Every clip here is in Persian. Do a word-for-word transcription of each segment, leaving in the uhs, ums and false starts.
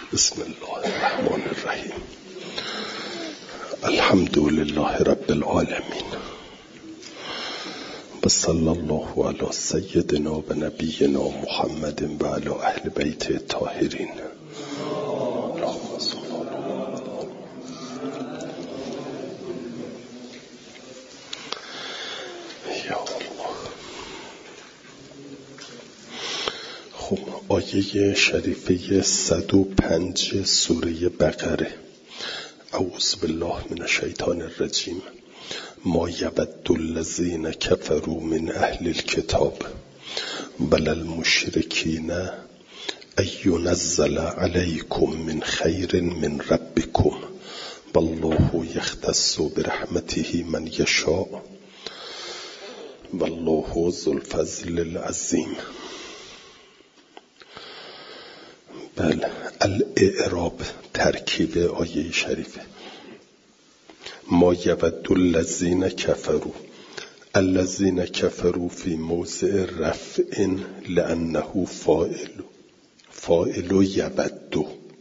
بسم الله الرحمن الرحیم. الحمد لله رب العالمین و صلی الله علی سیدنا و نبینا محمد و علی اهل بیت الطاهرین. اللهم صل یا الله. خب آیه شریفه صد و پنج سوره بقره. اعوذ بالله من الشیطان الرجیم. ما یود الذین کفروا من اهل الکتاب ولا المشرکین ان ینزل علیکم من خیر من ربکم والله یختص برحمته من یشاء والله ذو الفضل العظیم. بله، الاعراب ترکیب آیه شریفه. ما یود الذین کفروا، الذین کفروا فی موضع رفع لانه فاعل فاعل یود.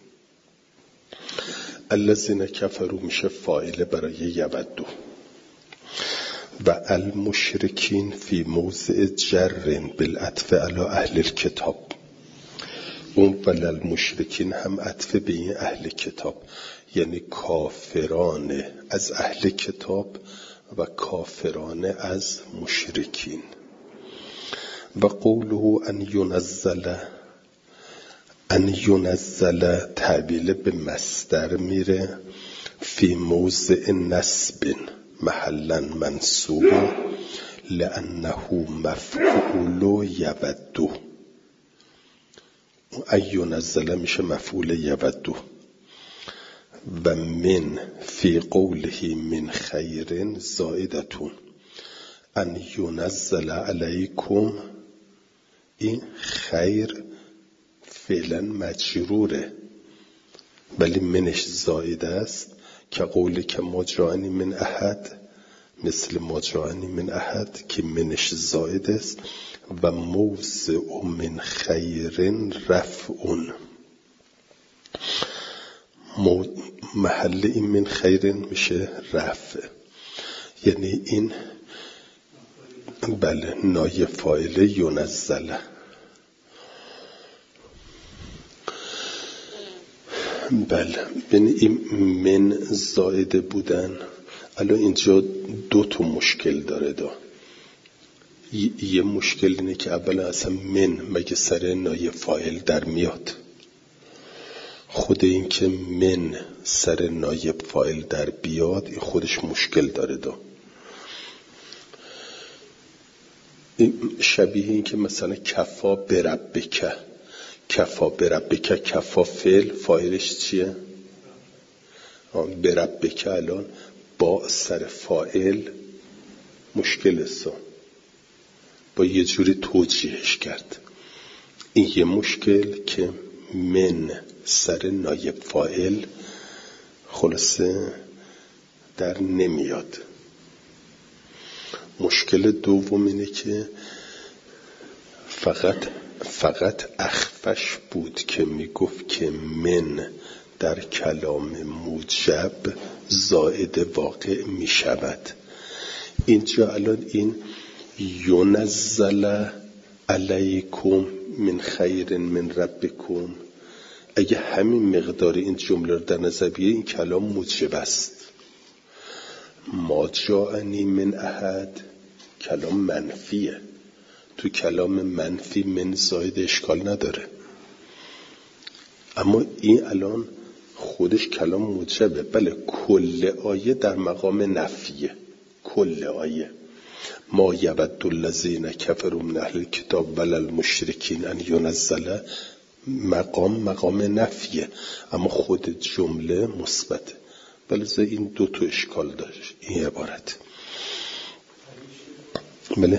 الذین کفروا میشه فاعل برای یود و المشرکین فی موضع جر بالعطف علی اهل الکتاب. اون ولل مشرکین هم عطف به این اهل کتاب، یعنی کافران از اهل کتاب و کافران از مشرکین. و قوله ان ینزل، ان ینزل تعبیل به مصدر میره. فی موضع نصب محلا منصوب لانه مفعول یودو. ایون نزله میشه مفعول یودو. و من فی قوله من خیر زائدتون ان ینزل علیکم. این خیر فعلا مجروره ولی منش زائده است، که قولی که مجرانی من احد، مثل مجرانی من احد که منش زائد است. و موضع من خیر رفعون، محل این من خیر میشه رفع، یعنی این بله نایب فاعل ینزله. بله، یعنی این من زائده بودن. الان اینجا دو تا مشکل داره. دا یه مشکل اینه که اولا اصلا من مگه سر نایب فاعل در میاد؟ خود این که من سر نایب فاعل در بیاد این خودش مشکل داره. دا شبیه این که مثلا کفا بربکه، کفا بربکه، کفا فعل فاعلش چیه؟ بربکه الان با سر فاعل مشکل است، با یه جوری توجیهش کرد. این یه مشکل که من سر نایب فاعل خلاصه در نمیاد. مشکل دوم اینه که فقط فقط اخفش بود که میگفت که من در کلام موجب زائد واقع میشود. اینجا الان این ینزل علیکم من خیر من ربکم، اگه همین مقدار این جمله رو در نظر بگیریم این کلام موجب است. ما جاءنی من احد کلام منفیه. تو کلام منفی من زائد اشکال نداره، اما این الان خودش کلام موجبه. بله، کل آیه در مقام نفیه. کل آیه ما یود الذین کفروا من اهل الکتاب ولا المشرکین ان ینزل، مقام مقام نفیه، اما خود جمله مثبته. بله، این دو تا اشکال داشت این عبارت. بله،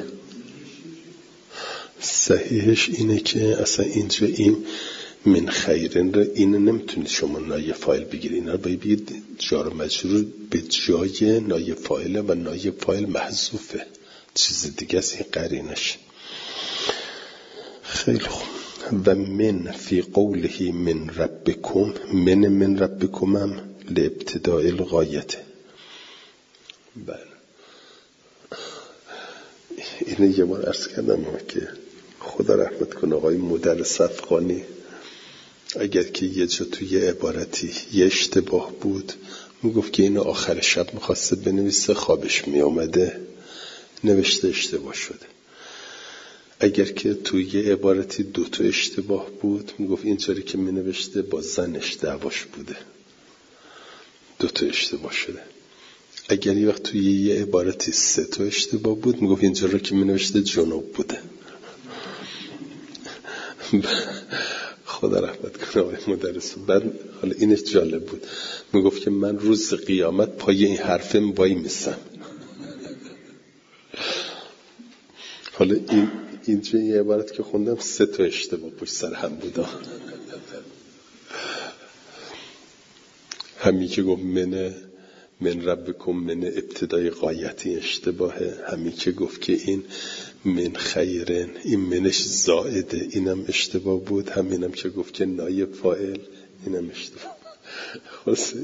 صحیحش اینه که اصلا اینجا این من خیرن رو اینو نمیتونید شما نایب فاعل بگیرید. اینا رو باید بگید جار مجرور به جای نایب فاعل و نایب فاعل محذوفه، چیز دیگه است این قرینش. خیلی خوب. و من فی قوله من ربکم، من من ربکم هم لابتداء الغایته. بله اینه یه بار عرض کردم که خدا رحمت کنه آقای مدرس افغانی اگر که یه جا توی عبارتی یه اشتباه بود میگفت که اینو آخر شب میخواسته بنویسه خوابش میامده نوشته اشتباه شده. اگر که توی یه عبارتی دوتا اشتباه بود میگفت اینطوری که مینوشته با زنش دعواش بوده دوتا اشتباه شده. اگر یه وقت توی یه عبارتی سه تا اشتباه بود میگفت اینطوری که مینوشته جنوب بوده. خدا رحمت کنه آقای مدرس. بعد حالا اینش جالب بود میگفت که من روز قیامت پای این حرفه وای میسم. حالا این اینجا یه عبارت که خوندم سه تا اشتباه پشت سر هم بود. همین که گفت من من ربکم من ابتدای غایتی اشتباهه، همین که گفت که این من خیرن این منش زائده اینم اشتباه بود، همینم که گفت که نایب فاعل اینم اشتباه. خلاصه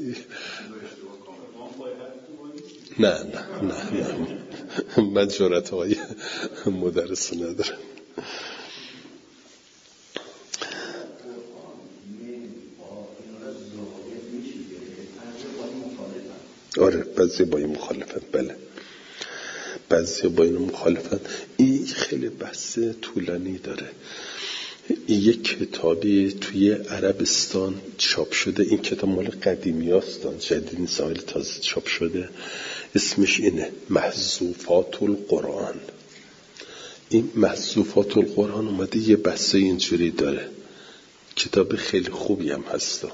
نه نه نه نه من جرأت های مدرس ندارم. آره بعضی با این مخالفت، بله بعضی با این مخالفت. این خیلی بحث طولانی داره. یک کتابی توی عربستان چاپ شده، این کتاب مال قدیمی هستان جدید نیست، سال تازه چاپ شده، اسمش اینه محذوفات القرآن. این محذوفات القرآن اومده یه بحث اینجوری داره، کتاب خیلی خوبی هم هستا،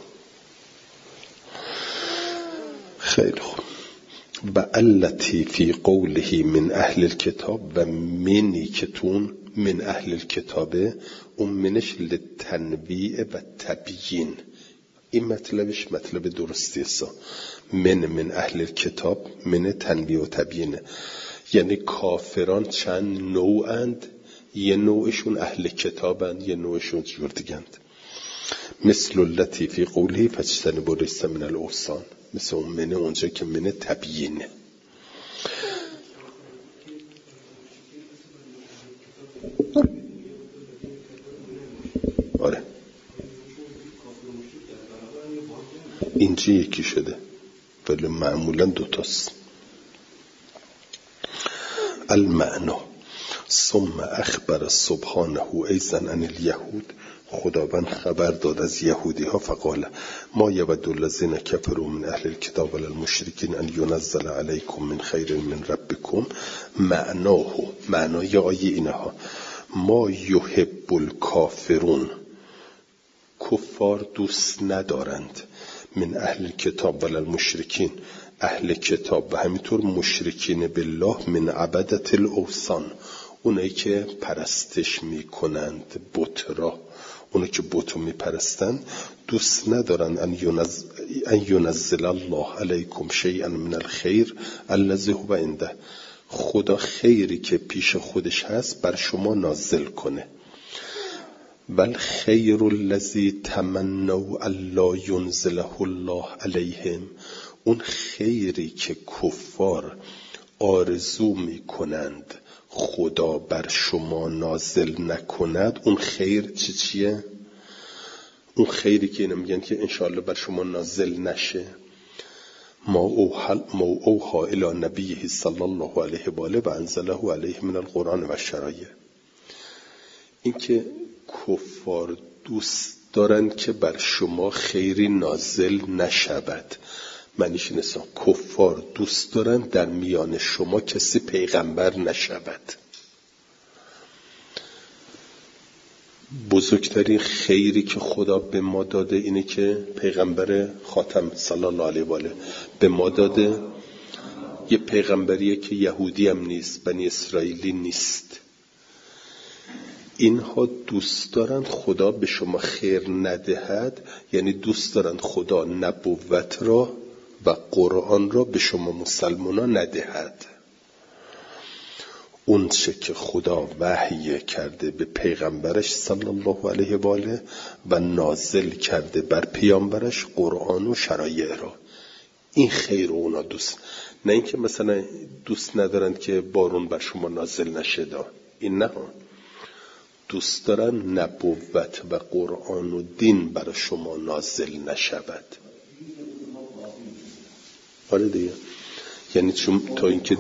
خیلی خوب. و التی فی قوله من اهل الکتاب و منی کتون من اهل الکتابه، اون منش لتنویع و تبیین. این مطلبش مطلب درستی است. من من اهل الکتاب من تنویع و تبیینه، یعنی کافران چند نوعند، یه نوعشون اهل کتابند یه نوعشون جور دیگند. مثل التی فی قوله فاجتنبوا الرجس من الاوثان، مثل اون منه اونجا که منه تبیینه. آره اینجا یکی شده ولی معمولا دوتاست. المعنا ثم اخبر سبحانه ایضا عن الیهود، خداوند خبر داد از یهودی ها فقال ما یود الذین کفروا من اهل الکتاب والمشرکین ان ینزل علیکم من خیر من ربکم. معناه معنای آیه اینها ما یحب الکافرون، کفار دوست ندارند، من اهل الکتاب والمشرکین اهل کتاب و همینطور مشرکین بالله من عبدت الاوثان، اونایی که پرستش میکنند بت را، اونایی که بتو میپرستند دوست ندارن ان ینزل, ان ینزل الله علیکم شیئا من الخیر الذی هو عنده، خدا خیری که پیش خودش هست بر شما نازل کنه. بل خیر الذی تمنوا الا ینزله الله علیهم، اون خیری که کفار آرزو میکنند خدا بر شما نازل نکند، اون خیر چی چیه؟ اون خیری که اینا میگن که انشاءالله بر شما نازل نشه. ما اوحا الی نبیه صلی الله علیه و آله و انزله علیه من القرآن و شرایع. این که کفار دوست دارند که بر شما خیری نازل نشود، معنیش اینه کفار دوست دارند در میان شما کسی پیغمبر نشود. بزرگترین خیری که خدا به ما داده اینه که پیغمبر خاتم صلی الله علیه و آله به ما داده. یه پیغمبریه که یهودی هم نیست، بنی اسرائیلی نیست. اینها دوست دارند خدا به شما خیر ندهد، یعنی دوست دارند خدا نبوت را و قرآن را به شما مسلمانان ندهد. اون چه که خدا وحی کرده به پیغمبرش صلی الله علیه و آله و نازل کرده بر پیامبرش قرآن و شرایع را. این خیر اونا دوست، نه اینکه مثلا دوست ندارند که بارون بر شما نازل نشه. این نه، دوست دارن نبوت و قرآن و دین بر شما نازل نشود. آره دیگه، یعنی چون تا اینکه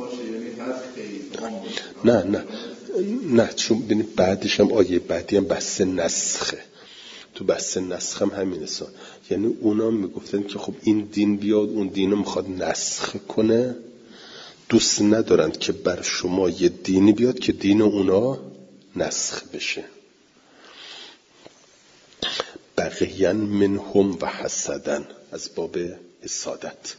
نه نه نه چون ببینید بعدش هم آیه بعدی هم بحث نسخه، تو بحث نسخ هم همینه سان. یعنی اونا میگفتن که خب این دین بیاد اون دینو میخواد نسخ کنه، دوست ندارند که بر شما یه دینی بیاد که دین اونا نسخ بشه. بغیاً منهم و حسدن، از باب حسادت.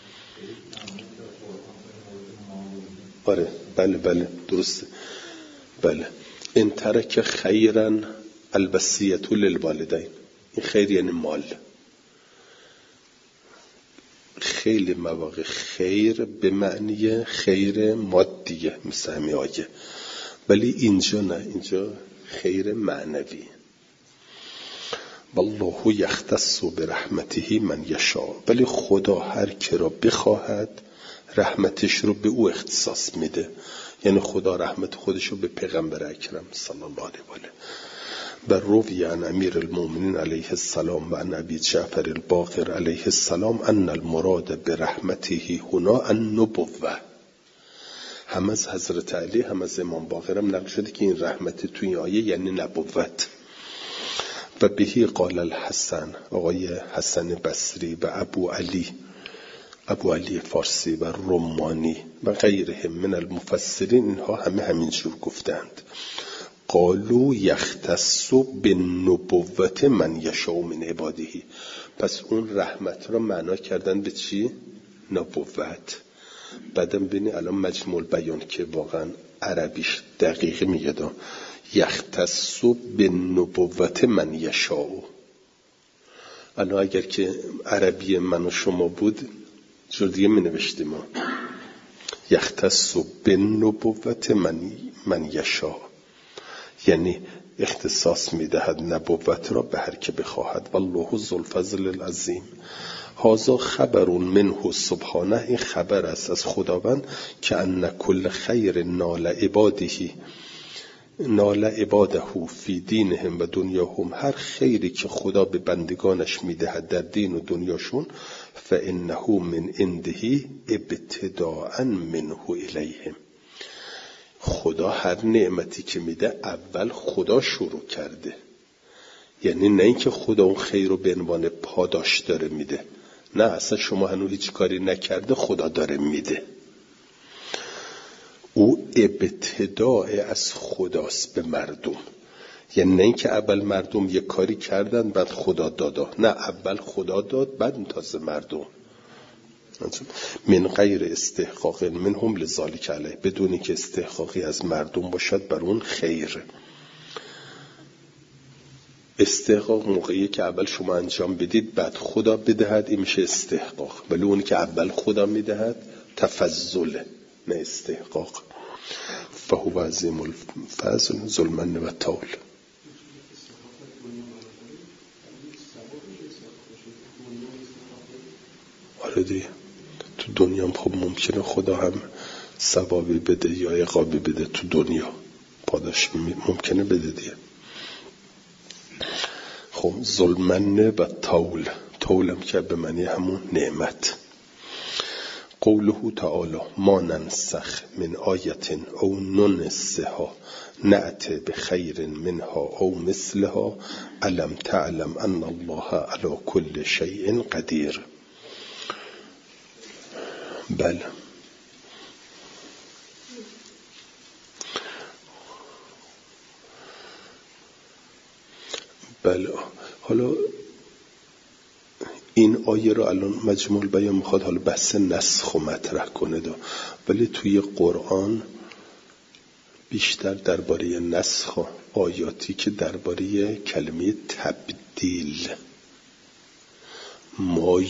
آره بله بله درسته. بله ان ترک خیرا الوصیة للوالدین، این خیر یعنی مال. خیلی مواقع خیر به معنی خیر مادیه مثل همین آیه، ولی اینجا نه، اینجا خیر معنوی. والله یختص برحمته من یشاء، ولی خدا هر که را بخواهد رحمتش رو به او اختصاص میده. یعنی خدا رحمت خودش رو به پیغمبر اکرم صلی الله علیه و آله. و روی عن امیر المؤمنین علیه السلام و عن ابی جعفر الباقر علیه السلام ان المراد برحمته هنا النبوة. هم از حضرت علی هم از امام باقر هم نقل شده که این رحمت توی این آیه یعنی نبوت. و بهی قال الحسن، آقای حسن بصری و ابو علی ابو علی فارسی و رمانی و غیرهم من المفسرین، اینها همه همینجور گفتند. قالوا یختص بالنبوة من یشاء من عباده. پس اون رحمت را معنا کردن به چی؟ نبوت. بعدم بینی الان مجموع البیان که واقعا عربیش دقیق میگه دا یختص بالنبوة من یشاء. الان اگر که عربی من و شما بود جور دیگه می نوشتیم ما یختص بالنبوة من من یشاء، یعنی اختصاص میدهد نبوت را به هر که بخواهد. والله ذو الفضل العظیم. هذا خبر منه سبحانه، این خبر است از خداوند که ان کل خیر نال عباده نال عباده فی دینهم و دنیاهم، هر خیری که خدا به بندگانش میدهد در دین و دنیاشون، فانه من عنده ابتداء منه الیهم. خدا هر نعمتی که میده اول خدا شروع کرده. یعنی نه اینکه خدا اون خیر رو به عنوان پاداش داره میده، نه اصلا شما هنوز هیچ کاری نکرده خدا داره میده. او ابتداء از خداست به مردم. یعنی نه اینکه اول مردم یک کاری کردن بعد خدا دادا، نه اول خدا داد بعد تازه مردم. من غیر استحقاق منهم لذالک علیه، بدونی که استحقاقی از مردم باشد بر اون خیر. استحقاق موقعی که اول شما انجام بدید بعد خدا بدهد، این میشه استحقاق. ولی اونی که اول خدا میدهد تفضله، نه استحقاق. فهو عظیم الفضل ذو المن و الطول. آره دیگه، تو دنیا هم خب ممکنه خدا هم ثوابی بده یا عقابی بده، تو دنیا پاداش ممکنه بده دیگه. خب ذو المن و طول، طولم که به معنی همون نعمت. قوله تعالی ما ننسخ من آیت او ننسها نأت بخیر منها او مثلها الم تعلم ان الله علی کل شیء قدیر. بله بله حالا این آیه رو الان مجموع البیان میخواد حالا بحث نسخ و مطرح کنه دا، ولی توی قرآن بیشتر درباره نسخ آیاتی که درباره کلمه تبدیل، ما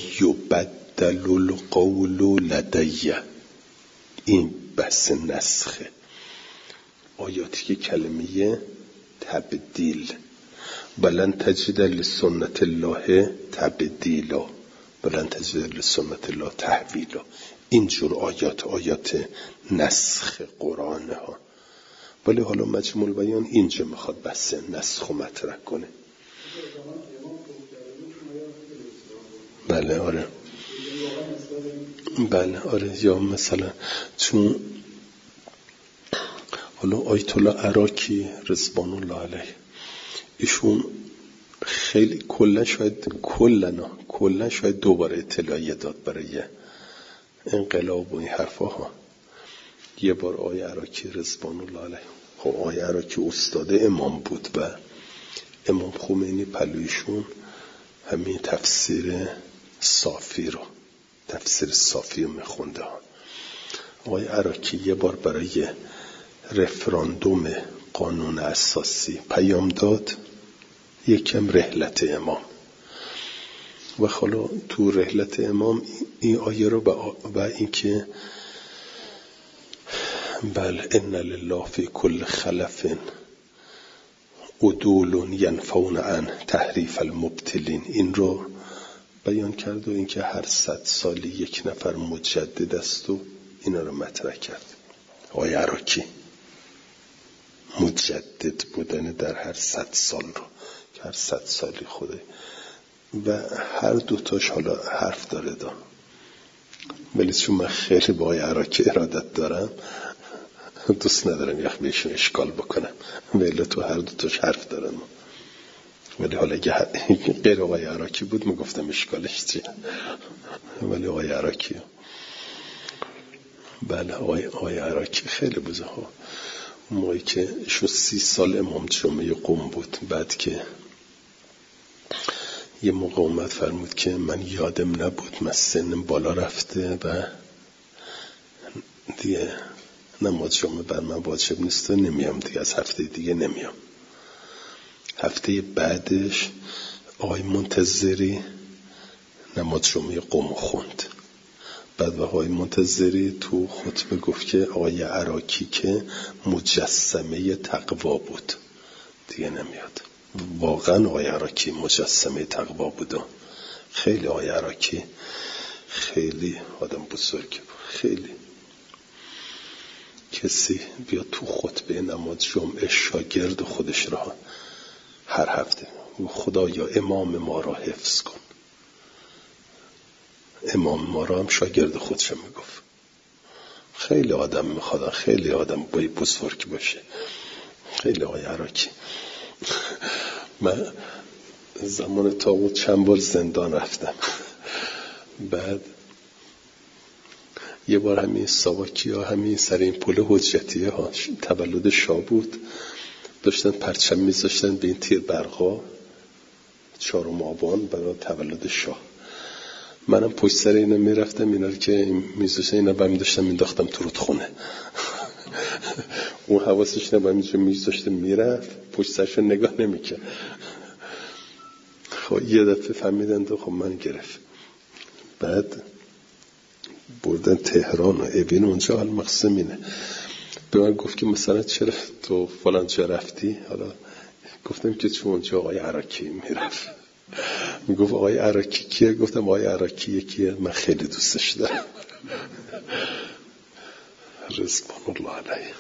یبدل القول لدی، این بحث نسخه. آیاتی که کلمه تبدیل، ولن تجد لسنت الله تبدیلا، ولن تجد لسنت الله تحویلا، اینجور آیات، آیات نسخ قرآن ها. ولی حالا مجموع البیان اینجا میخواد بحث نسخ و مطرح کنه. بله آره بله آره یا مثلا چون حالا آیت الله عراقی رضوان الله علیه ایشون خیلی کلا شاید کلا کلا شاید دوباره اطلاعیه داد برای انقلاب و این حرفا ها. یه بار آیه عراقی رضوان الله علیه، خب آیه عراقی استاد امام بود و امام خمینی پلویشون همین تفسیر صافی رو تفسیر صافی رو میخونده ها. آقای عراقی یه بار برای رفراندوم قانون اساسی پیام داد، یکم رحلت امام و حالا تو رحلت امام این آیه رو و این که بل ان لله فی کل خلف عدول ینفون عن تحریف المبتلین، این رو بیان کرد و اینکه هر صد سالی یک نفر مجدد است و اینا رو مطرح کرد. آقای عراقی مجدد بودن در هر صد سال رو که هر صد سالی خوده و هر دوتاش حالا حرف داره دا، ولی چون من خیلی با آقای عراقی ارادت دارم دوست ندارم یک بهشون اشکال بکنم، ولی تو هر دوتاش حرف دارم. ولی حالا اگه غیر آقای عراقی بود میگفتم اشکالش چیه، ولی آقای عراقی بله آقای, آقای عراقی خیلی بوزه ها. موقعی که شو سی سال امام جمعه قم بود، بعد که یه موقع اومد فرمود که من یادم نبود من سنم بالا رفته و دیگه نماز جمعه بر من واجب نیست و نمیام دیگه، از هفته دیگه نمیام. هفته بعدش آقای منتظری نماز جمعه قم خوند. بعد آقای منتظری تو خطبه گفت که آقای عراقی که مجسمه تقوا بود دیگه نمیاد. واقعا آقای عراقی مجسمه تقوا بود. خیلی آقای عراقی خیلی آدم بزرگ بود. خیلی کسی بیا تو خطبه نماز جمعه شاگرد خودش را هر هفته خدایا امام ما را حفظ کن، امام ما را هم شاگرد خودش میگفت. خیلی آدم میخوادن، خیلی آدم بای بزرگ باشه. خیلی آقای عراقی. من زمان طاغوت چند بار زندان رفتم، بعد یه بار همین ساواکی ها همین سر این پل حجتیه ها تولد شاه بود، داشتن پرچم میذاشتن به این تیر برقا چهارم آبان برای تولد شاه. منم پشت سر اینا میرفتم، اینا رو که میذاشتن اینا برمی داشتم مینداختم تو رودخونه. اون حواسش نباید اینجا میذاشته میرفت، پشت سرشو نگاه نمیکرد. خب یه دفعه فهمیدن تو خب من گرفت. بعد بردن تهران و اوین اونجا حال مقسم اینه. به من گفت که مثلا چرا تو فلان جا رفتی؟ حالا گفتم که چون اونجا آقای عراقی میرفت. میگفت آقای عراقی کیه؟ گفتم آقای عراقی یکیه من خیلی دوستش دارم. رضوان الله علیه.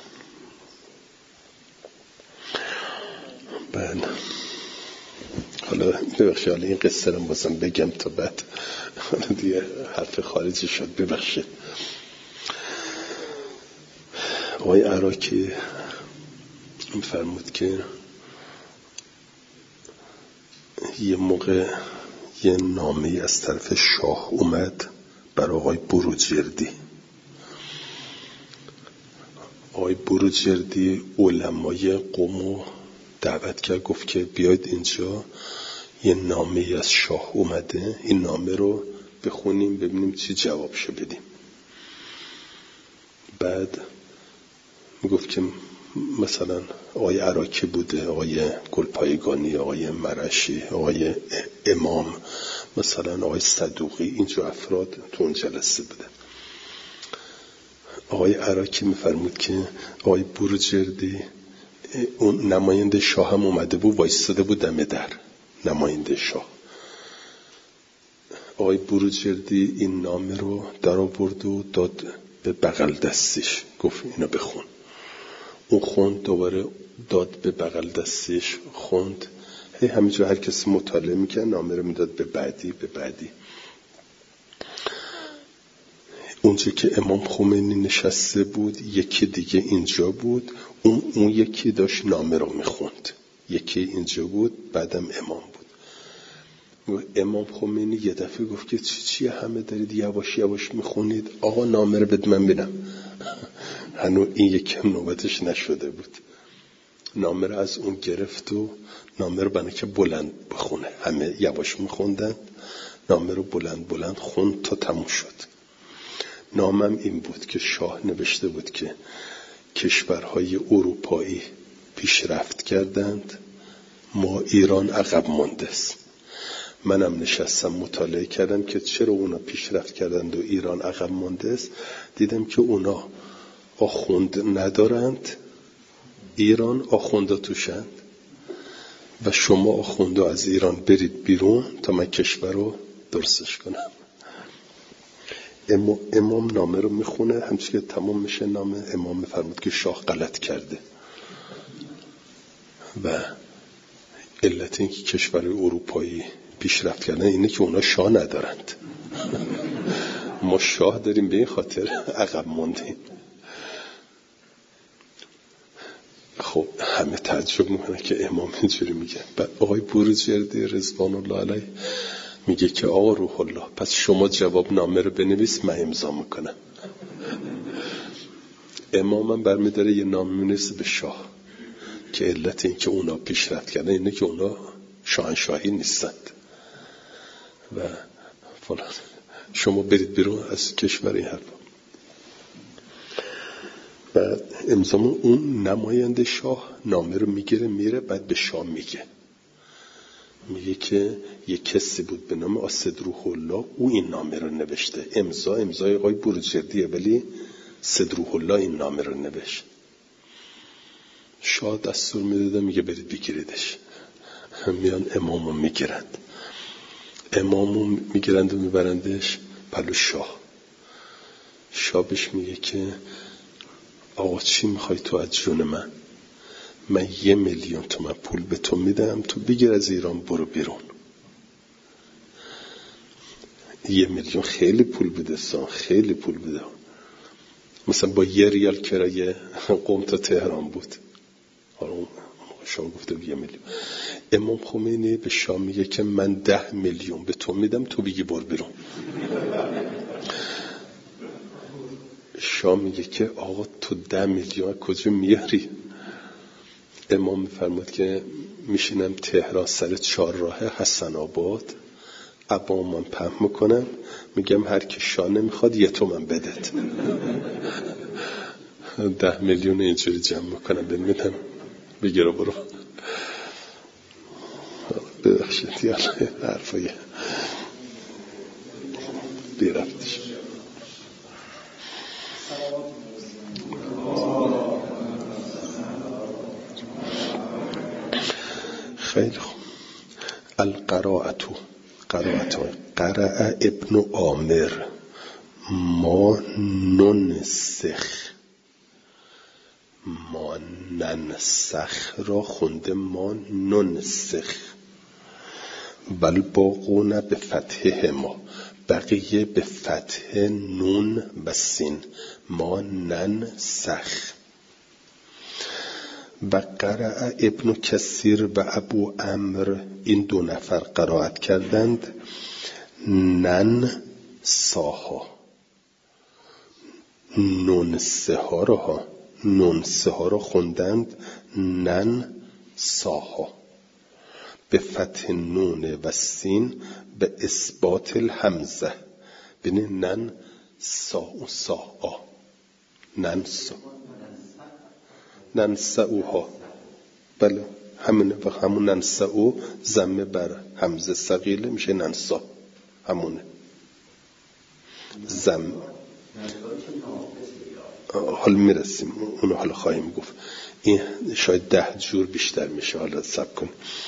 بله حالا ببخشید، حالا این قصه رو بازم بگم تا بعد دیگه حرف خارجی شد، ببخشید. آقای عراقی میفرمود که یه موقع یه نامه‌ای از طرف شاه اومد برای آقای بروجردی. آقای بروجردی علمای قم دعوت کرد، گفت که بیاید اینجا یه نامه‌ای از شاه اومده، این نامه رو بخونیم ببینیم چی جوابشو بدیم. بعد میگفت که مثلا آقای عراقی بوده، آقای گلپایگانی، آقای مرشی، آقای امام، مثلا آقای صدوقی، اینجا افراد تو اون جلسه بوده. آقای عراقی میفرمود که آقای بروجردی، اون نماینده شاه هم اومده بود وایستاده بود دم در، نماینده شاه. آقای بروجردی این نامه رو در آورد و داد به بغل دستش، گفت اینو بخون. اون خوند، دوباره داد به بغل دستش، خوند. هی همینجا هر کسی مطالعه میکنه نامه رو میداد به بعدی به بعدی. اونجا که امام خمینی نشسته بود یکی دیگه اینجا بود، اون اون یکی داشت نامه رو میخوند، یکی اینجا بود، بعدم امام بود. امام خمینی یه دفعه گفت که چی چی همه دارید یواش یواش میخونید، آقا نامه رو بده من ببینم. هنوز این یکی هم نوبتش نشده بود. نامه رو از اون گرفت و نامه رو برای که بلند بخونه، همه یواش میخوندن، نامه رو بلند بلند خوند تا تموم شد. نامم این بود که شاه نوشته بود که کشورهای اروپایی پیشرفت کردند، ما ایران عقب مانده است. منم نشستم مطالعه کردم که چرا اونا پیشرفت کردند و ایران عقب مانده است. دیدم که اونا آخوند ندارند، ایران آخوندا توشند و شما آخوندا از ایران برید بیرون تا من کشور رو درستش کنم. امام, امام نامه رو میخونه، همچنین که تمام میشه نامه، امام میفرمود که شاه غلط کرده و علت این که کشور اروپایی پیشرفت کردن اینه که اونا شاه ندارند. ما شاه داریم، به این خاطر عقب موندیم. خب همه تعجب میکنه که امام اینجوری میگه. بعد آقای بروجردی رضوان الله علیه میگه که آقا روح الله، پس شما جواب نامه رو بنویس من امضا میکنم. امامم برمیداره یه نامه مینویسه به شاه که علت این که اونا پیشرفت کردن اینه که اونا شاهنشاهی نیستند و فلان، شما برید بیرون از کشور این حرفا. بعد امضا اون نماینده شاه نامه رو میگیره میره، بعد به شاه میگه میگه که یه کسی بود به نام اسد روح الله، او این نامه رو نوشته. امضا امضای آقای بروجردیه ولی اسد روح الله این نامه رو نوشت. شاه دستور میداده میگه برید بگیریدش. میان امامو میگیرند، امامو میگیرند و میبرندش پلو شاه. شاه بهش میگه که آقا چی میخوای تو از جون من؟ من یه میلیون تومن پول به تو میدم، تو بگیر از ایران برو بیرون. یه میلیون خیلی پول بده سان، خیلی پول بده. مثلا با یه ریال کرایه قم تا تهران بود. حالا شاه گفته یه میلیون. امام خمینی به شاه میگه که من ده میلیون به تو میدم، تو بگی برو بیرون. شاه میگه که آقا تو ده میلیون کجا میاری؟ امام میفرماد که میشینم تهران سر چهار راه حسن آباد، ابا من پهم میکنم، میگم هر کی شاه نمیخواد یه تومن بدت. ده میلیون اینجوری جمع میکنم بمیدم بگیره برو. ببخشید یالا حرفای بیرفتش. خیلی خوب. القراءتو قراءتو قرأ ابن عامر ما ننسخ، ما ننسخ را خونده ما ننسخ، بل باقون به فتح ما، بقیه به فتح نون و سین، ما ننسخ. و قرأ ابن کثیر و ابو عمرو، این دو نفر قرائت کردند نن ساها، نون سه ها را ها نون سه ها را خوندند نن ساها، به فتح نون و سین به اثبات الحمزه، بینه نن سا و سا آ نن سا ننسعوها. بله همونه، و همون ننسعو ضمه بر همزه ثقیله میشه ننسا، همونه زم حالا میرسیم اونو حالا خواهیم گفت. این شاید ده جور بیشتر میشه. حالا صبر کن.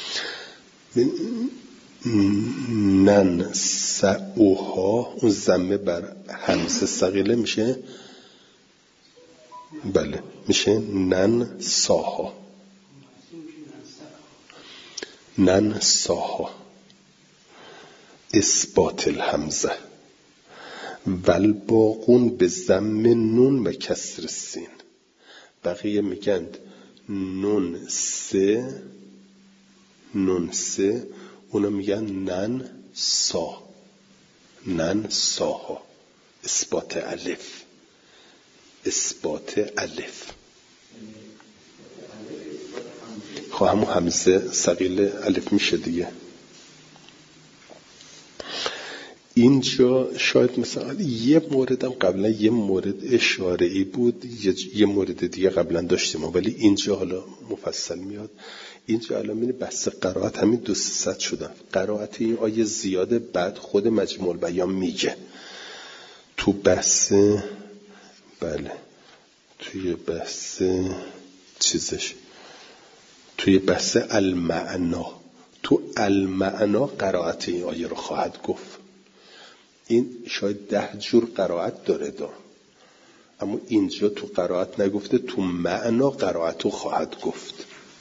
نن سعوها، اون ضمه بر همزه ثقیله میشه، بله میشه نن ساها، نن ساها. اثبات الهمزه والباقون به ضم نون و کسر سین. بقیه میگن نون سه، نون سه، اونا میگن نن سا، نن ساها. اثبات الف، اثبات الف. خب همون همزه ثقیل الف میشه دیگه. اینجا شاید مثلا یه موردم قبلا یه مورد اشاره ای بود، یه مورد دیگه قبلا داشتیم ولی اینجا حالا مفصل میاد. اینجا الان میبینی بحث قرائت همین دو سه شدن. قرائت این آیه زیاده، بعد خود مجموع البیان میگه تو بحث، بله توی بحث چیزش، توی بحث المعنا، تو المعنا قرائت این آیه رو خواهد گفت. این شاید ده جور قرائت داره دا، اما اینجا تو قرائت نگفته، تو معنا قرائت رو خواهد گفت.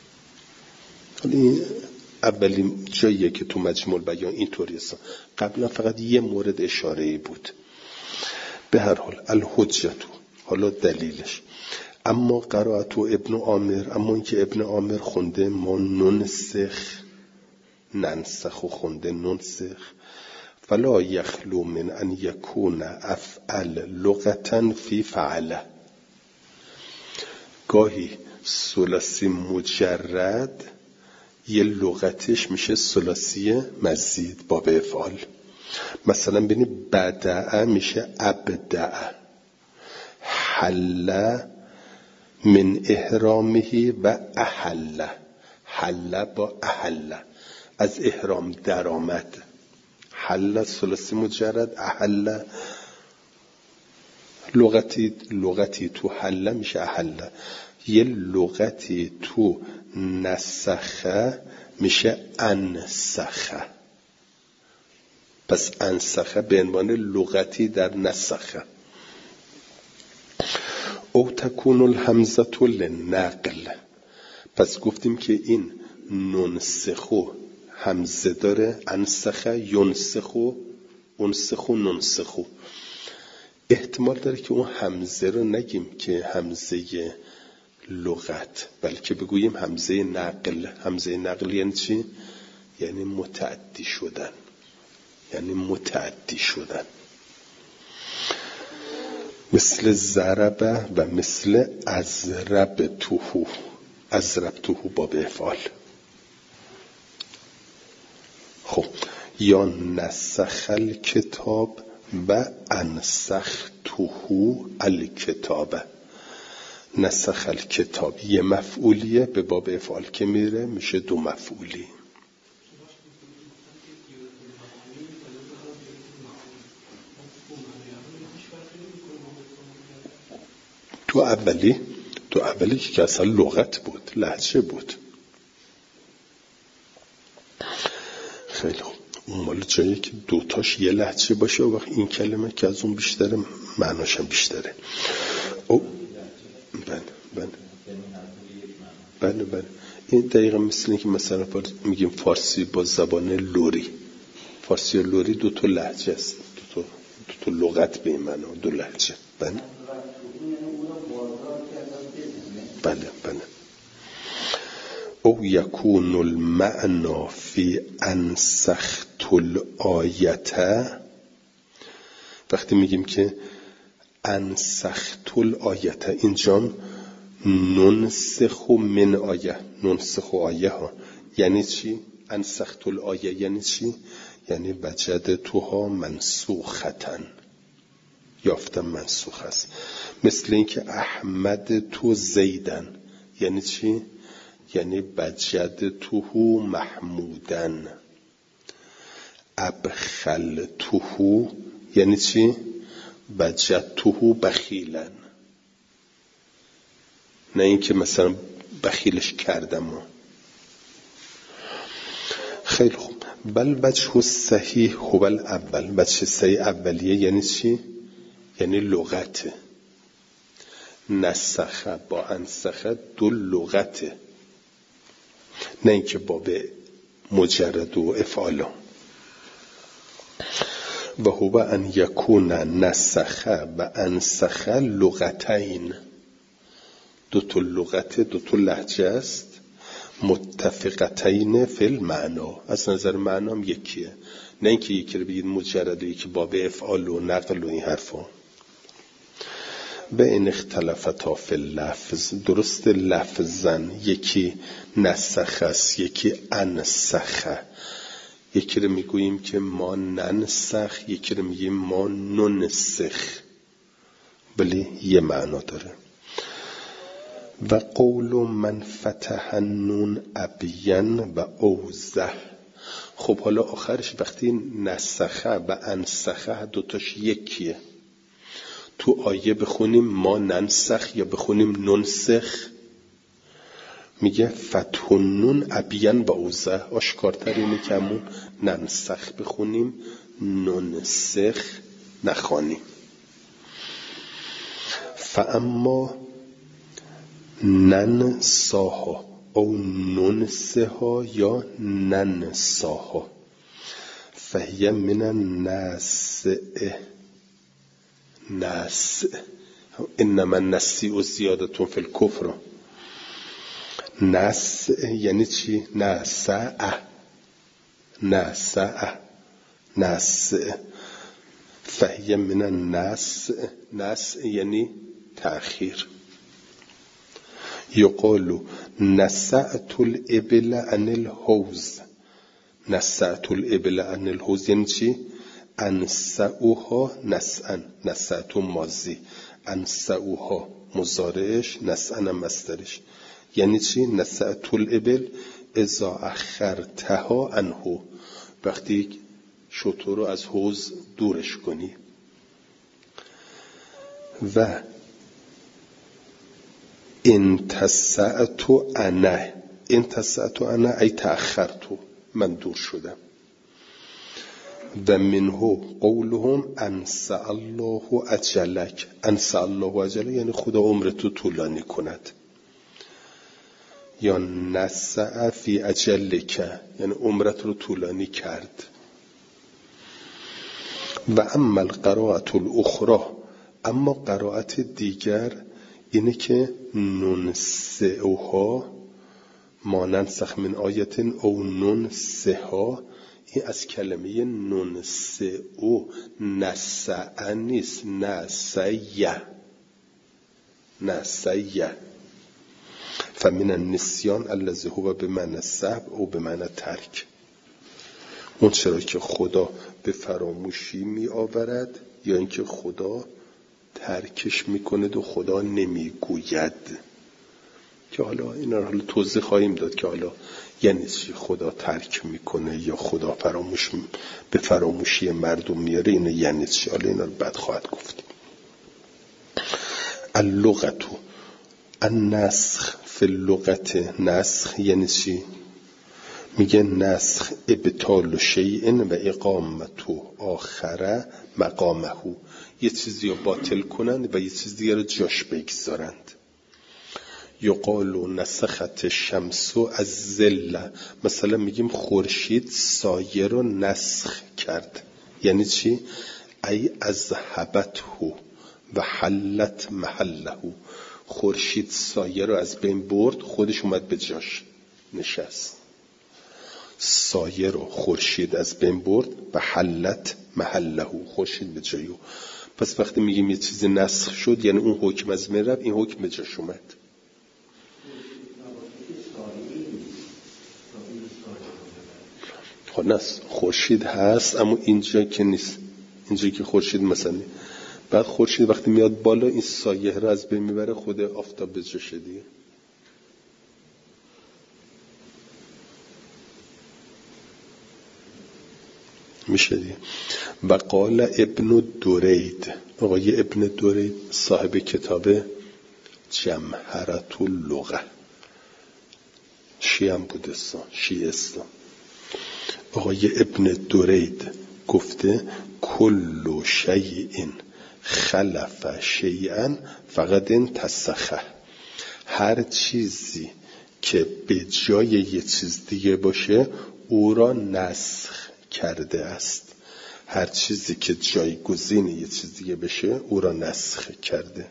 این اولین جاییه که تو مجموع البیان اینطوری است. قبلا فقط یه مورد اشاره بود. به هر حال الحجتو، حالا دلیلش. اما قرائت ابن عامر، اما اینکه ابن عامر خونده ما ننسخ، ننسخ و خونده ننسخ. فلا یخلو من ان یکون افعل لغتا فی فعله. گاهی ثلاثی مجرد یه لغتش میشه ثلاثی مزید باب افعال. مثلا ببینی بدعه میشه ابدعه، حل من احرامه و احل، حل با احل، از احرام درآمد. حل ثلاثی مجرد، احل لغتی، لغتی تو حل میشه احل. یه لغتی تو نسخه میشه انسخه. پس انسخه به عنوان لغتی در نسخه. او تکون الهمزه للنقل. پس گفتیم که این ننسخو همزه داره، انسخه، ینسخو، انسخو، ننسخو. احتمال داره که اون همزه رو نگیم که همزه لغت، بلکه بگوییم همزه نقل. همزه نقل یعنی چی؟ یعنی متعدی شدن، یعنی متعدی شدن. مثل ضربه و مثل ازربتوهو، ازربتوهو باب افعال. خب یا نسخ الکتاب و انسختوهو الکتابه. نسخ الکتاب یه مفعولیه، به باب افعال که میره میشه دو مفعولی. تو اولی تو اولی که اصلا لغت بود، لهجه بود. خیلی خوب. اون مال جایی که دوتاش یه لهجه باشه و وقت این کلمه که از اون بیشتره معناش هم بیشتره. او بله بله بله بله این دقیقا مثل این که مثلا میگیم فارسی با زبان لوری، فارسی و لوری دو تا لهجه است، دو تا دو تا لغت به این معنا، دو لهجه. بله بله بله. او یکون المعنا فی انسخت الآیته. وقتی میگیم که انسخت الآیته، اینجا ننسخ من آیه، ننسخ آیه ها یعنی چی؟ انسخت الآیه یعنی چی؟ یعنی وجد توها منسوختن، یافتن منسوخ است. مثل این که احمد تو زیدن یعنی چی؟ یعنی بجد توهو محمودن. ابخل توهو یعنی چی؟ وجدته بخیلا، نه اینکه مثلا بخیلش کردم. خیلی خوب. بل وجه صحیح هو الاول، وجه صحیح اولیه یعنی چی؟ یعنی لغته. نسخه با انسخه دو لغته، نه اینکه باب مجرد و افعالا. و هو ان یکون نسخه و انسخه لغتین، دو تا لغت، دو تا لهجه است، متفقتین فی المعنا، از نظر معنا هم یکیه، نه اینکه یکی رو بگید مجرد و یکی باب افعال و نقل و این حرفا. به این اختلافتا فی اللفظ، درست لفظن یکی نسخ است یکی انسخه، یکی رو میگوییم که ما ننسخ، یکی رو میگیم ما ننسخ، ولی یه معنا داره. و قول من فتح النون ابین و اوزه. خب حالا آخرش وقتی نسخه و انسخه دوتاش یکیه، تو آیه بخونیم ما ننسخ یا بخونیم ننسخ، میگه فتح النون ابین و اوزه، آشکارتر اینه که همون ننسخ بخونیم ننسخ نخوانیم. فاما ننساها او ننسها یا ننساها فهی من النسع، نسع انما النسیء زیادة فی الکفر. نسع یعنی چی؟ نسع، نسع، نسع. فهی من النسع، نسع یعنی تأخیر. یقال نسعت الابل عن الحوض، نسعت الابل عن الحوض یعنی چی؟ انسعوها نسعا، نسعت ماضی، انسعوها مضارعش، نسعا مصدرش. یعنی چی؟ نسعت الابل اذا اخرتها عنه، وقتی شتر رو از حوض دورش کنی. و ان تسعت انا، ان تسعت انا ای تأخرت، من دور شدم. و منه قولهم انسع الله اجلک، انسع الله اجلک یعنی خدا عمرتو طولانی کند، یا نسع فی اجلک یعنی عمرت رو طولانی کرد. و اما القراءة الاخرى، اما قرائت دیگر اینه که ننسعها ما ننسخ من آیت او ننسها، این از کلمه ننسعو، نسع نیست، نسیه، نسیه. فمن النسیان الذی هو بمعنی السهو او بمعنی ترک، اون چرا که خدا به فراموشی می آورد یا اینکه خدا ترکش میکنه و خدا نمیگوید، که حالا اینا رو حالا توضیح خواهیم داد که حالا یعنی چی خدا ترک میکنه یا خدا فراموش به فراموشی مردم میاره، اینا یعنی چی، حالا اینا رو بعد خواهد گفت. اللغت النسخ فی اللغت، نسخ یعنی چی؟ میگه نسخ ابطال شیء و اقامت آخره مقامه، یه چیزی رو باطل کنند و یه چیز دیگر رو جاش بگذارند. یقال نسخت شمس از ظل، مثلا میگیم خورشید سایه رو نسخ کرد، یعنی چی؟ ای اذهبته و حلت محله، خورشید سایه رو از بین برد، خودش اومد به جاش نشست. سایه رو خورشید از بین برد و حلت محله، خورشید به جایو. پس وقتی میگیم یه چیزی نسخ شد یعنی اون حکم از من رفت، این حکم به جاش اومد. خب نست خورشید هست اما اینجا که نیست، اینجا که خورشید مثلا بعد خورشید وقتی میاد بالا این سایه رو از بین میبره، خود آفتاب به جاشه دیگه. میشه دیگه. و قال ابن درید، آقای ابن درید صاحب کتاب جمهرة اللغة، شیعه بودستان شیعستان، آقای ابن درید گفته کل شیء خلف شیئا فقد انتسخه، هر چیزی که به جای یه چیز دیگه باشه او را نسخ کرده است. هر چیزی که جایگزین یه چیز دیگه بشه او را نسخ کرده.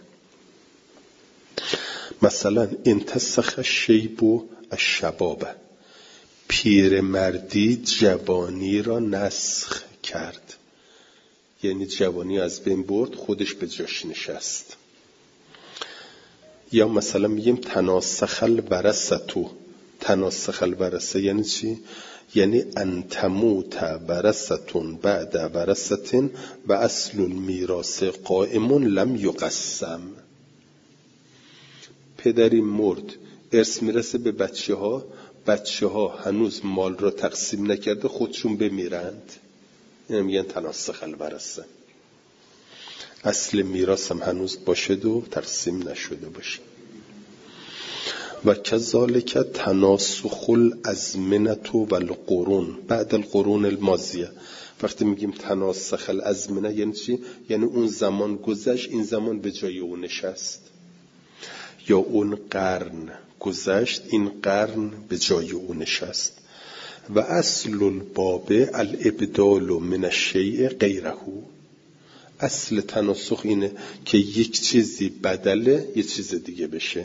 مثلا انتسخ الشیب الشباب، پیرمردی جوانی را نسخ کرد، یعنی جوانی از بین برد، خودش به جاش نشست. یا مثلا میگیم تناسخ الورثه، تناسخ الورثه یعنی چی؟ یعنی ان تموت ورثه بعد ورثه و اصل المیراث قائم لم یقسم. پدری مرد، ارث میرسه به بچه ها، بچه ها هنوز مال را تقسیم نکرده، خودشون بمیرند، یعنی میگن تناسخ الورثه، اصل میراث هم هنوز باشه و تقسیم نشده باشه. و کذالک تناسخ الازمنه و القرون بعد القرون الماضیه. وقتی میگیم تناسخ الازمنه یعنی چی؟ یعنی اون زمان گذشت، این زمان به جای اون نشست، یا اون قرن گذشت، این قرن به جای اون نشست. و اصل الباب الابدال من الشیء غیره، اصل تناسخ اینه که یک چیزی بدله یک چیز دیگه بشه.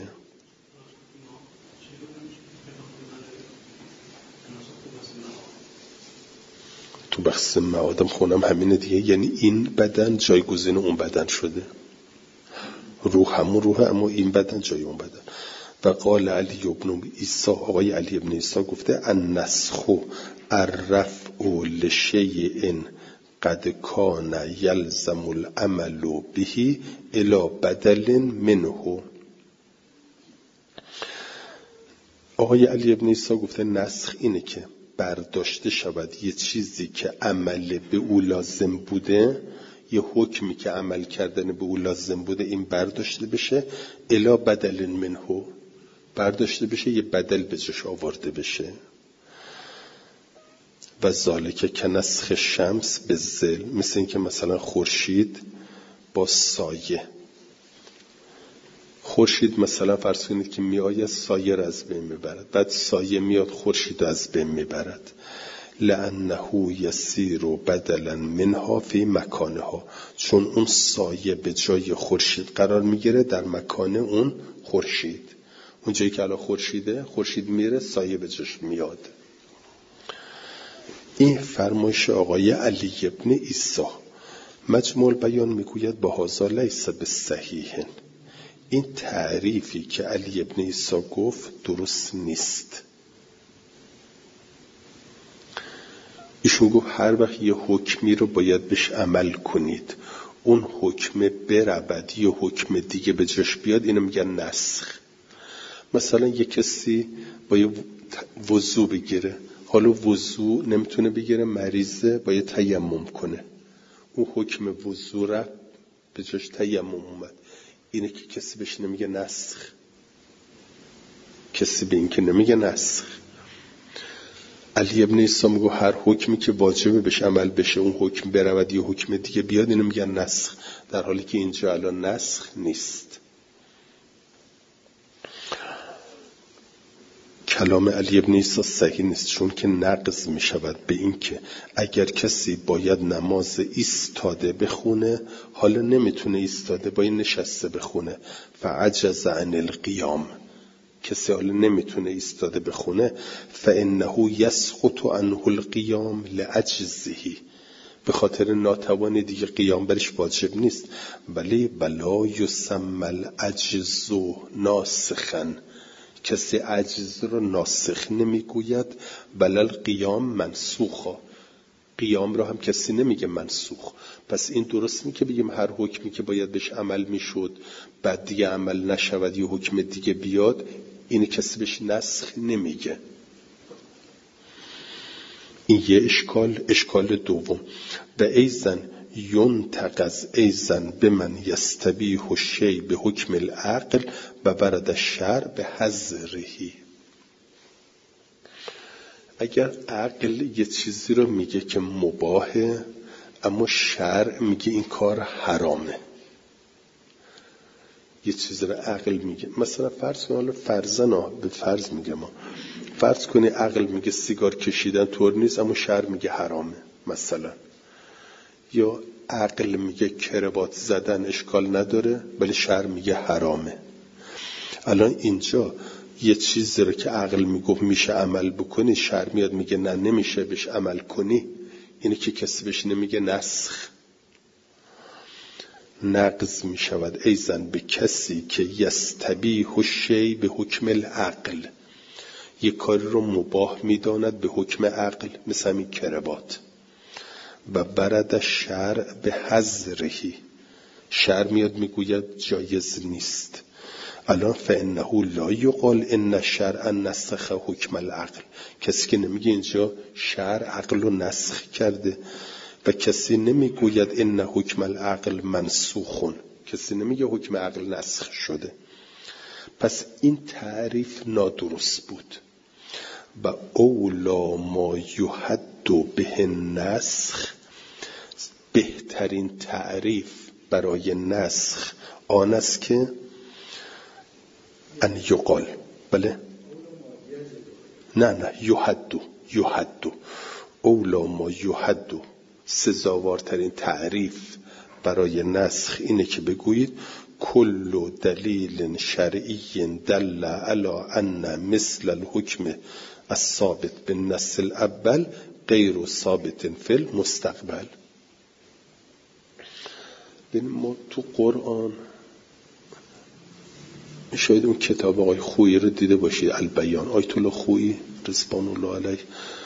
تو بحث معادم خونم همینه دیگه، یعنی این بدن جایگزین اون بدن شده، روح همون روح اما این بدن جای اون بدن. و قال علی ابن عیسی، آقای علی ابن عیسی گفته النسخ الرفع لشیء قد کان یلزم العمل به الی بدل منه. آقای علی ابن عیسی گفته نسخ اینه که برداشته شود یه چیزی که عمل به او لازم بوده، یه حکمی که عمل کردن به او لازم بوده این برداشته بشه الی بدل منه، برداشته بشه یه بدل به جاش آورده بشه. و ذالک کنسخ شمس به ظل، مثل این که مثلا خورشید با سایه، خورشید مثلا فرض کنید که میآید سایه را از بین میبرد، بعد سایه میاد خورشید را از بین میبرد. لانه یسیر بدلا منها فی مکانها، چون اون سایه به جای خورشید قرار میگیره در مکان اون خورشید، اون جایی که الان خورشیده، خورشید میره سایه به جاش میاد. این فرمایش آقای علی ابن عیسی. مجموع بیان میگوید با هذا لیس بالصحیح، این تعریفی که علی ابن عیسی گفت درست نیست. ایشون گفت هر وقت یه حکمی رو باید بهش عمل کنید، اون حکم برود یه حکم دیگه به جاش بیاد، اینو میگن نسخ. مثلا یه کسی باید وضو بگیره، حالا وضو نمیتونه بگیره، مریضه، باید تیمم کنه، اون حکم وضو را به جاش تیمم اومد، اینه که کسی بهش نمیگه نسخ، کسی به این که نمیگه نسخ. علی ابن عیسی میگه هر حکمی که واجبه بهش عمل بشه، اون حکم برود یه حکم دیگه بیاد، اینو میگن نسخ، در حالی که اینجا الان نسخ نیست. کلام علی ابن عیسی صحیح نیست، چون که نقض می شود به این که اگر کسی باید نماز ایستاده بخونه، حالا نمیتونه ایستاده، باید نشسته بخونه، فعجز عن القیام، کسی حالا نمیتونه ایستاده بخونه، فانه یسقط عنه القیام لعجزه، به خاطر ناتوانی دیگه قیام برش واجب نیست. ولی بلا یسمى العجز ناسخا، کسی عجز رو ناسخ نمیگوید، بل القیام منسوخا، قیام رو هم کسی نمیگه منسوخ. پس این درست نیست که بگیم هر حکمی که باید بهش عمل میشد بعد دیگه عمل نشود یه حکم دیگه بیاد، این کسی بهش نسخ نمیگه. این یه اشکال. اشکال دوم و ایزن ینتقض ایزن به من یستبیح الشیء به حکم العقل و ورد الشرع به حظرهی. اگر عقل یه چیزی رو میگه که مباهه اما شرع میگه این کار حرامه، یه چیزی رو عقل میگه، مثلا فرض کنید، فرضاً به فرض میگه ما فرض کنی عقل میگه سیگار کشیدن طور نیست اما شرع میگه حرامه مثلا، یا عقل میگه کربات زدن اشکال نداره ولی شرع میگه حرامه. الان اینجا یه چیزی رو که عقل میگه میشه عمل بکنی، شرع میاد میگه نه نمیشه بهش عمل کنی، اینه که کسی بهش نمیگه نسخ. نقض میشود ایزن به کسی که یستبیح الشیء به حکم العقل، یک کاری رو مباح میداند به حکم عقل، مثل همین کربات. و برد شرع به حظرهی، شرع میاد میگوید جایز نیست. الان فانه لا یقال ان الشرع نسخ حکم العقل، کسی که نمیگه اینجا شرع عقل رو نسخ کرده، و کسی نمیگوید ان حکم العقل منسوخون، کسی نمیگه حکم عقل نسخ شده. پس این تعریف نادرست بود. و اولا ما یحد به نسخ، بهترین تعریف برای نسخ آن است که ان یقال، بله نه نه یحد یحد اولا ما یحد، سزاوارترین تعریف برای نسخ اینه که بگویید کل دلیل شرعی دل علی ان مثل الحکم الثابت بالنص الاول غیر ثابت فی المستقبل. ببین ما تو قرآن، شاید اون کتاب آقای خویی رو دیده باشید، البیان، آیت الله خویی رضوان الله علیه.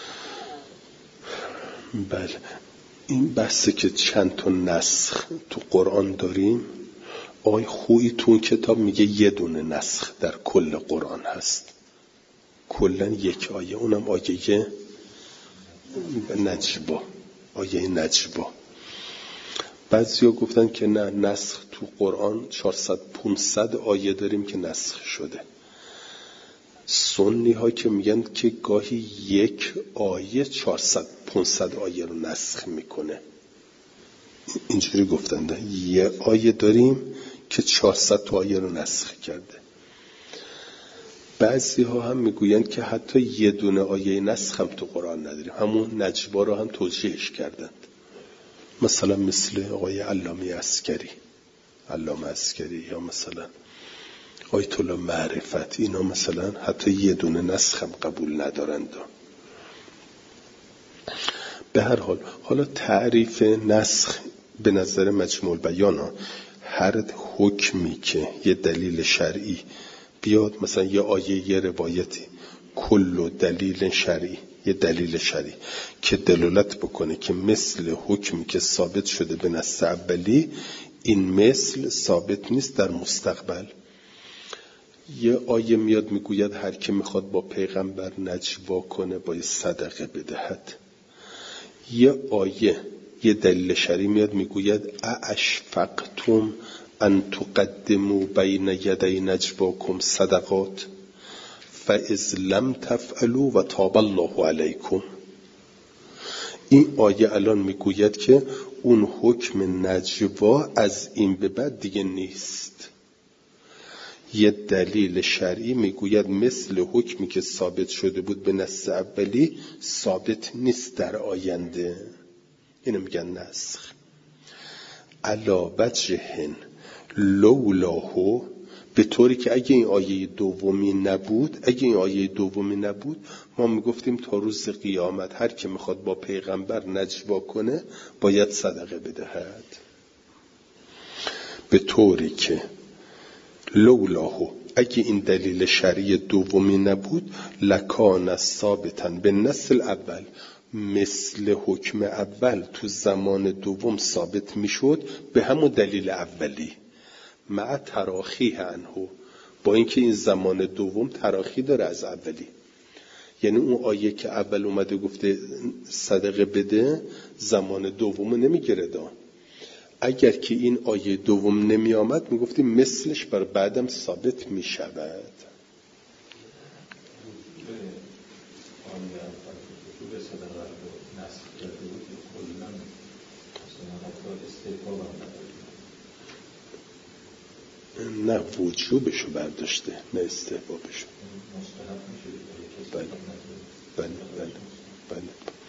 بله این بحثه که چند تا نسخ تو قرآن داریم، آقای خویی تو اون کتاب میگه یه دونه نسخ در کل قرآن هست، کلن یک آیه، اونم آیه نجبا، آیه نجبا. بعضیا گفتن که نه، نسخ تو قرآن چهارصد پانصد آیه داریم که نسخ شده. سنی ها که میگن که گاهی یک آیه چهارصد پانصد آیه رو نسخ میکنه، اینجوری گفتن ده. یه آیه داریم که چهارصد آیه رو نسخ کرده. بعضی ها هم میگویند که حتی یه دونه آیه نسخ هم تو قرآن نداریم، همون نجبا رو هم توجیهش کردند. مثلا مثل آقای علامه عسکری علامه عسکری یا مثلا آیت الله معرفت، اینا مثلا حتی یه دونه نسخ هم قبول ندارند. به هر حال، حالا تعریف نسخ به نظر مجموع البیان ها، هر حکمی که یه دلیل شرعی بیاد، مثلا یه آیه، یه روایتی، کل دلیل شرعی، یه دلیل شرعی که دلالت بکنه که مثل حکمی که ثابت شده به نص اولی، این مثل ثابت نیست در مستقبل. یه آیه میاد میگوید هر کی میخواد با پیغمبر نجوا کنه باید صدقه بدهد. یه آیه، یه دلیل شرعی میاد میگوید ااشفقتم ان تقدموا بین یدی نجواکم صدقات فاذ لم تفعلوا و تاب الله علیکم. این آیه الان میگوید که اون حکم نجوا از این به بعد دیگه نیست. یه دلیل شرعی میگوید مثل حکمی که ثابت شده بود به نص اولی ثابت نیست در آینده، اینو میگن نسخ. علا وجهن لولاهو، به طوری که اگه این آیه دومی نبود اگه این آیه دومی نبود ما میگفتیم تا روز قیامت هر که میخواد با پیغمبر نجوا کنه باید صدقه بدهد. به طوری که لولاهو، اگه این دلیل شرعی دومی نبود، لکان ثابتا به نص الاول، مثل حکم اول تو زمان دوم ثابت میشد به همون دلیل اولی، مع تراخیه عنه، با اینکه این زمان دوم تراخی داره از اولی. یعنی اون آیه که اول اومده گفته صدقه بده زمان دوم نمیگیره دا. اگر که این آیه دوم نمی آمد میگفتیم مثلش بر بعدم ثابت می شود. نه وجوبشو برداشته، نه استحبابشو. بله بله بله بله.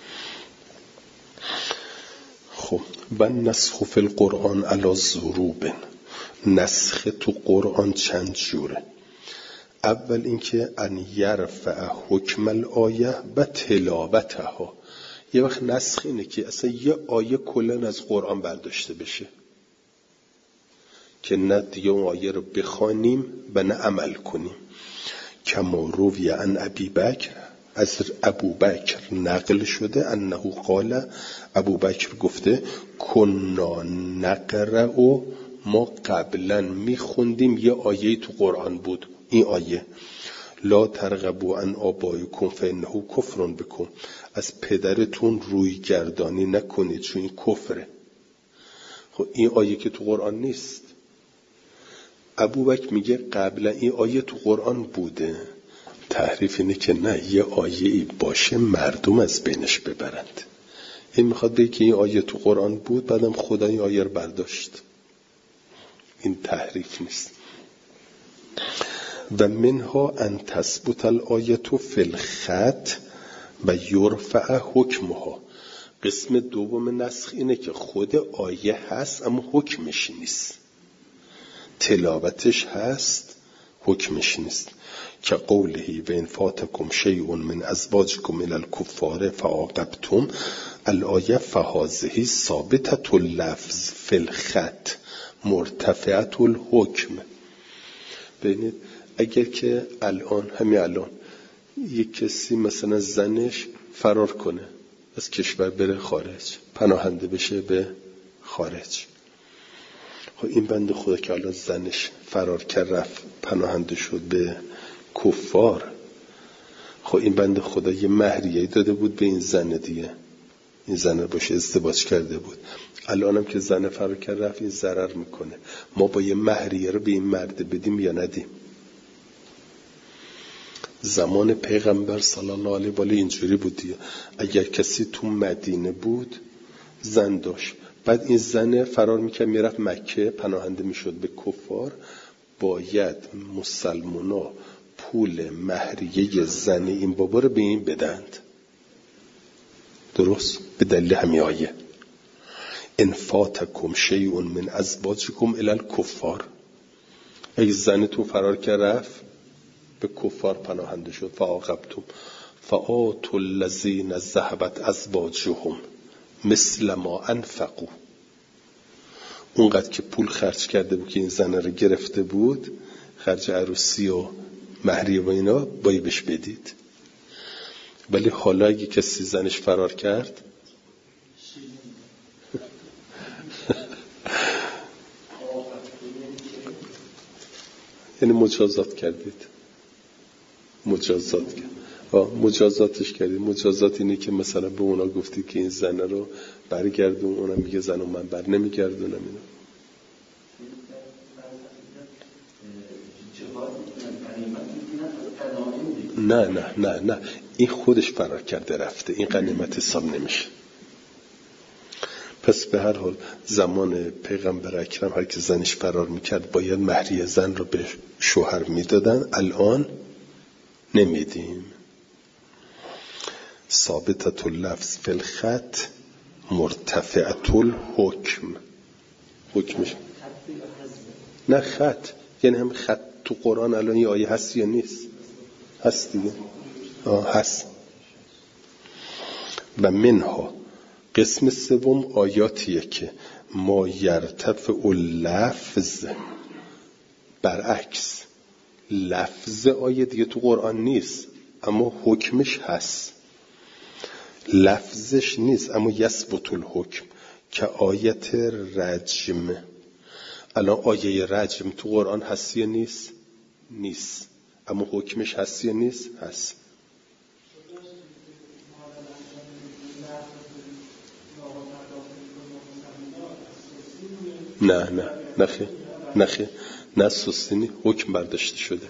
خب و نسخ فی القرآن علی ضروب. نسخ تو قرآن چند جوره. اول اینکه ان یرفع حکم الآیه و تلاوتها. یه وقت نسخ اینه که اصلا یه آیه کلا از قرآن برداشته بشه که نه دیگه اون آیه رو بخوانیم و نه عمل کنیم. کما روی عن ابی بکر، از ابو بکر نقل شده انه قال، ابو بکر گفته کنا نقرأ، ما قبلا میخوندیم یه آیه تو قرآن بود، این آیه لا ترغبوا عن آبائکم فانه کفر بکم، از پدرتون روی گردانی نکنید چون این کفره. خب این آیه که تو قرآن نیست. ابو بکر میگه قبلا این آیه تو قرآن بوده. تحریف اینه که نه، یه آیه باشه مردم از بینش ببرند. این میخواد بگه که این آیه تو قرآن بود بعدم خدا این آیه رو برداشت. این تحریف نیست. و منها ان تثبت الآیه فی الخط و یرفع حکمها. قسم دوم نسخ اینه که خود آیه هست اما حکمش نیست، تلاوتش هست حکمش نیست. که قوله و ان فاتکم شیء من ازواجکم الی الکفار فعاقبتم الآیه فهذه ثابتة اللفظ فی الخط مرتفعة الحکم. ببینید اگر که الان همین الان یک کسی مثلا زنش فرار کنه از کشور بره خارج، پناهنده بشه به خارج، خب این بنده خدا که الان زنش فرار کرد رفت پناهنده شد به کفار، خب این بنده خدا یه مهریه داده بود به این زن دیگه، این زن باشه ازدواج کرده بود، الان هم که زن فرار کرد رفت این ضرر میکنه. ما با یه مهریه رو به این مرد بدیم یا ندیم؟ زمان پیغمبر صلی الله علیه و آله اینجوری بود دیگه. اگر کسی تو مدینه بود زن داشت، بعد این زن فرار میکرد میرفت مکه پناهنده میشد به کفار، باید مسلمونا پول مهریه زن این بابا رو به این بدند. درست؟ به دلیل همین آیه ان فاتکم شیء من ازواجکم الی الکفار. اگه زن تو فرار کرد رفت به کفار پناهنده شد فعاقبتم فآتوا الذین ذهبت ازواجهم مثل ما انفقوا. اونقدر که پول خرج کرده بود که این زن رو گرفته بود، خرج عروسی و مهریه و اینا، بایی بهش بدید. ولی حالا اگه کسی زنش فرار کرد یعنی مجازات کردید، مجازات کرد مجازاتش کردید. مجازات اینه که مثلا به اونا گفتی که این زن رو برگردون، اونا میگه زن رو من بر نمیگردونم. اینا نه نه نه نه این خودش فرار کرده رفته، این غنیمت حساب نمیشه. پس به هر حال زمان پیغمبر اکرم هر که زنش فرار میکرد باید مهریه زن رو به شوهر میدادن، الان نمیدیم. ثابتة اللفظ فی الخط مرتفعة الحکم. حکمش نه خط، یعنی هم خط تو قرآن الان یه آیه هست یا نیست؟ هست دیگه. آه هست. و منها قسم سوم آیاتیه که ما یرتفع اللفظ، برعکس لفظ آیه دیگه تو قرآن نیست اما حکمش هست. لفظش نیست اما یثبت الحکم که آیت رجم. الان آیه رجم تو قرآن هست یا نیست؟ نیست اما حکمش هست یا نیست؟ هست. نه نه نخیر نخیر نه سستینی حکم برداشته شده.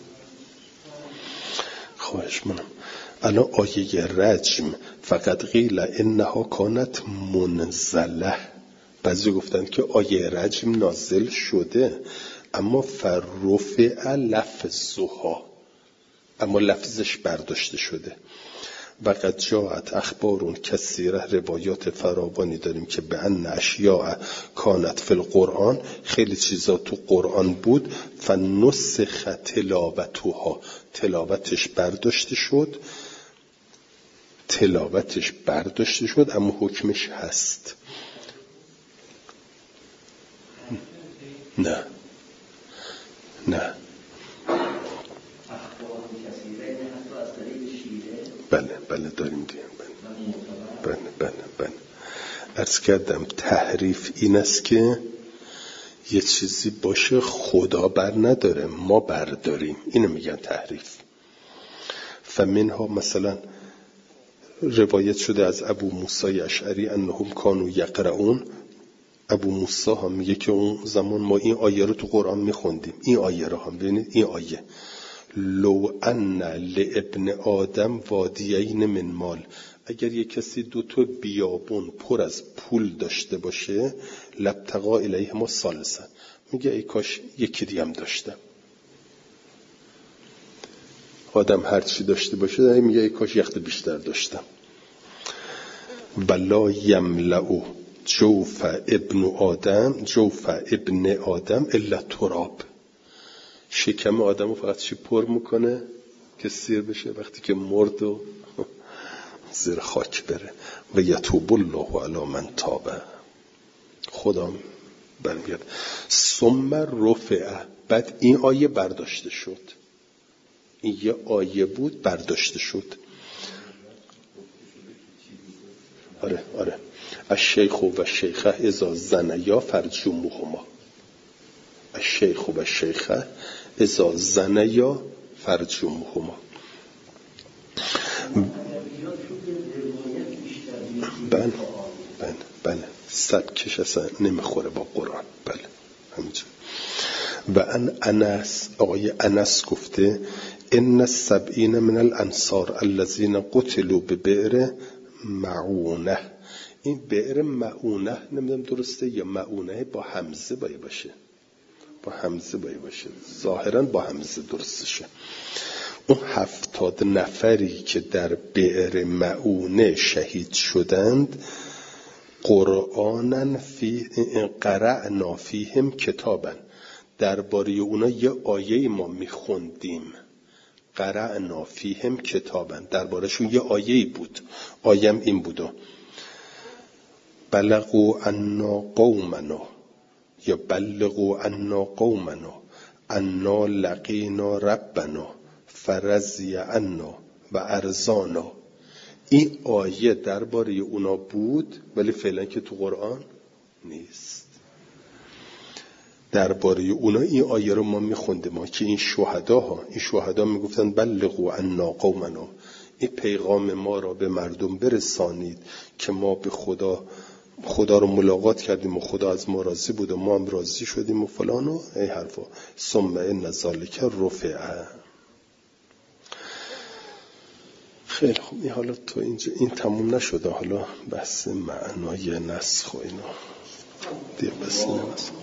خواهش منم. الان آیه رجم فقط قیل انها کانت منزله، بعضی گفتند که آیه رجم نازل شده اما فرفع لفظها، اما لفظش برداشته شده. وقد جاءت اخبارون کثیره، روایات فراوانی داریم که به ان اشیاء کانت فی القرآن، خیلی چیزا تو قرآن بود، فنسخ تلاوتها، تلاوتش برداشته شد، تلاوتش برداشته شد اما حکمش هست. نه نه بله بله داریم دیم بله بله بله بله عرض کردم تحریف این است که یه چیزی باشه خدا بر نداره ما برداریم، اینو میگن تحریف. فمنها مثلا روایت شده از ابو موسی اشعری انهم کانوا یقرؤون، ابو موسی هم میگه که اون زمان ما این آیه رو تو قرآن میخوندیم، این آیه رو هم ببینید، این آیه لو ان لابن آدم وادیین من مال، اگر یک کسی دو تا بیابون پر از پول داشته باشه لبتقا الیهما ثالثا، میگه ای کاش یکی دیگه هم داشتم. آدم هر چی داشته باشه میگه ای کاش یخت بیشتر داشتم. بلا یملأ جوف ابن آدم جوف ابن آدم الا تراب، شکم آدم رو فقط چی پر میکنه که سیر بشه؟ وقتی که مرد و زیر خاک بره. و یتوب الله علی من تاب، خدا برمیاد. ثم رفع، بعد این آیه برداشته شد، این یه آیه بود برداشته شد. آره آره الشیخ و الشیخه اذا زنیا فرجموهما، الشیخ و الشیخه اذا زنیا فرجموهما. بله بله بله سبکش اصلا نمیخوره با قرآن. بله همینجور. و ان انس، آقای انس گفته ان السبعین من الانصار الذين قتلوا ببئر معونه، این بئر معونه نمیدونم درسته یا معونه با همزه باید باشه، با همزه باید باشه، ظاهرا با همزه درستشه. اون هفتاد نفری که در بئر معونه شهید شدند قرآنن فی قرأنا فیهم کتابن، درباره اونا یه آیه ما میخوندیم، قرأنا فیهم کتابن، دربارهشون یه آیه بود، آیم این بودو بلغوا عنا قومنا یا بلغوا عنا قومنا انا لقینا ربنا فرضی عنا و ارزانا. این آیه درباره اونا بود ولی فعلا که تو قرآن نیست. درباره اونا این آیه رو ما میخوندیم، ما که این شهدا ها این شهدا میگفتن بلغوا عنا قومنا، این پیغام ما را به مردم برسانید که ما به خدا خدا رو ملاقات کردیم و خدا از ما راضی بود و ما هم راضی شدیم و فلان و این حرفا. ثم ان ذلک رفع. خیلی خوب، این حالا تو اینجا این تموم نشده، حالا بحث معنای نسخ و اینا دیگه بس نمیشه.